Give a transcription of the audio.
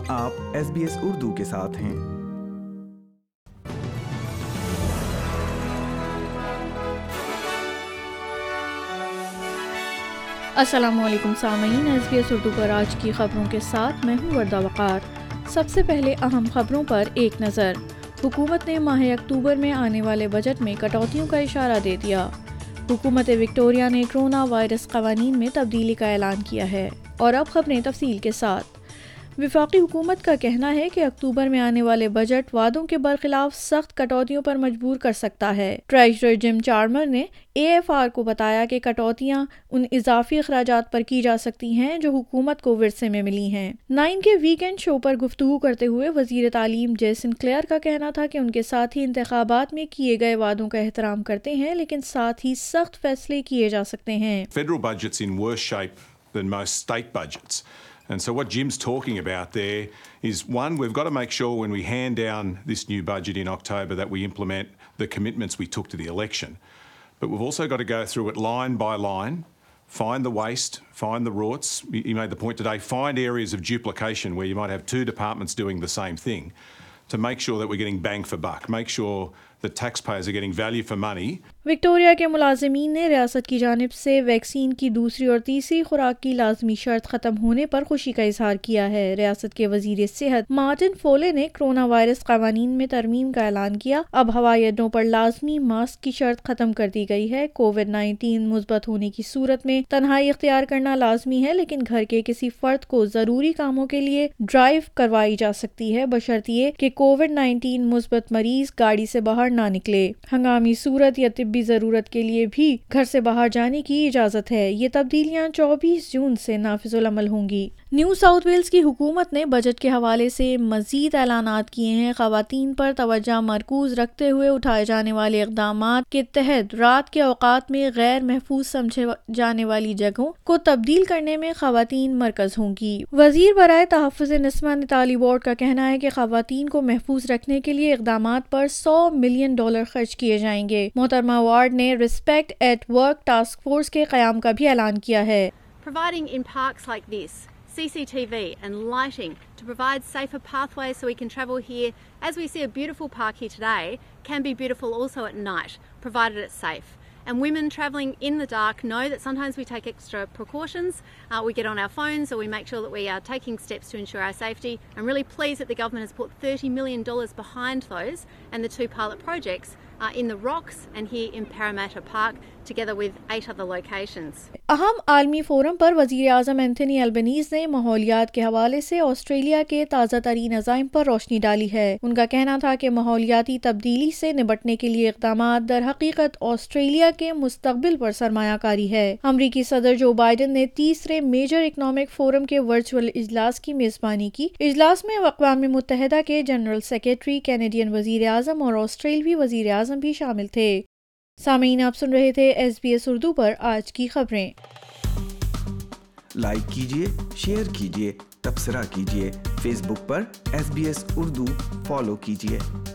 आप SBS उर्दू के साथ हैं। अस्सलामुअलैकुम सामीन, SBS उर्दू पर आज की खबरों के साथ मैं हूँ वर्दा वक़ार। सबसे पहले अहम खबरों पर एक नज़र। हुकूमत ने माह अक्टूबर में आने वाले बजट में कटौतियों का इशारा दे दिया। हुकूमत विक्टोरिया ने कोरोना वायरस क़वानीन में तब्दीली का ऐलान किया है। और अब खबरें तफसील के साथ। वफाकी हुकूमत का कहना है कि अक्टूबर में आने वाले बजट वादों के बरखिलाफ सख्त कटौतियों पर मजबूर कर सकता है। ट्रेजरर जिम चार्मर ने AFR को बताया कि कटौतियां उन इजाफी अखराजात पर की जा सकती हैं जो हुकूमत को विरसे में मिली हैं। 9 के वीकेंड शो पर गुफ्तगू करते हुए वजीर तालीम जेसन क्लेयर का कहना था कि उनके साथी इंतखाबात में किए गए वादों का एहतराम करते हैं, लेकिन साथ ही सख्त फैसले किए जा सकते हैं। Federal budget's in worse shape than most state budgets. And so what Jim's talking about there is, one, we've got to make sure when we hand down this new budget in October that we implement the commitments we took to the election. But we've also got to go through it line by line, find the waste, find the rorts. He made the point today, find areas of duplication where you might have two departments doing the same thing to make sure that we're getting bang for buck, make sure that taxpayers are getting value for money. Victoria के मुलाजिमीन ने रियासत की जानिब से vaccine की दूसरी और तीसरी खुराक की लाजमी शर्त खत्म होने पर खुशी का इजहार किया है। रियासत के वजीर सेहत मार्टिन फोले ने कोरोना वायरस क़वानीन में तरमीम का ऐलान किया। अब हवाई अड्डों पर लाजमी मास्क की शर्त खत्म कर दी गई है। कोविड-19 मुस्बत होने की सूरत में तन्हाई इख्तियार करना लाजमी है, लेकिन घर के किसी फर्द को जरूरी कामों के लिए ड्राइव करवाई जा सकती है, बशर्ते कि कोविड-19 मुस्बत मरीज गाड़ी से बाहर ना निकले। हंगामी सूरत या तिब्बी जरूरत के लिए भी घर से बाहर जाने की इजाजत है। ये तब्दीलियां 24 जून से नाफिजुल अमल होंगी। न्यू साउथ वेल्स की हुकूमत ने बजट के हवाले से मजीद ऐलानात किए हैं। खवातीन पर तवज्जो मरकूज रखते हुए उठाए जाने वाले इक़दामात के तहत रात के औकात में गैर महफूज समझे जाने वाली जगहों को तब्दील करने में खवातीन मरकज होंगी। वजीर बराए तहफ़्फ़ुज़ निस्वां निताली वार्ड का कहना है कि खवातीन को महफूज रखने के लिए इक़दामात पर $100 मिलियन खर्च किए जाएंगे। मोहतरमा वार्ड ने respect at work task force के क़याम का भी ऐलान किया है। Providing in parks like this CCTV and lighting to provide safer pathways so we can travel here, as we see a beautiful park here today, can be beautiful also at night, provided it's safe. And women travelling in the dark know that sometimes we take extra precautions. We get on our phones, or we make sure that we are taking steps to ensure our safety. I'm really pleased that the government has put $30 million behind those and the two pilot projects in the Rocks and here in Parramatta Park, together with 8 other locations. अहम आलमी forum पर वज़ीर आज़म Anthony Albanese ने माहौलियात के हवाले से Australia के ताज़ा तरीन अज़ाइम पर रोशनी डाली है। उनका कहना था कि माहौलियाती तब्दीली से निपटने के लिए इक़दामात दर हकीकत ऑस्ट्रेलिया के मुस्तक़बिल पर सरमायाकारी है। अमरीकी सदर जो बाइडन ने तीसरे मेजर इकनॉमिक फोरम के वर्चुअल इजलास की मेज़बानी की। इजलास में अक़वाम मुत्तहिदा के जनरल सेक्रेटरी, कैनेडियन वज़ीर आज़म और ऑस्ट्रेलवी वज़ीर आज़म भी शामिल थे। सामीन, आप सुन रहे थे SBS उर्दू पर आज की खबरें। लाइक कीजिए, शेयर कीजिए, तबसरा कीजिए। फेसबुक पर SBS उर्दू फॉलो कीजिए।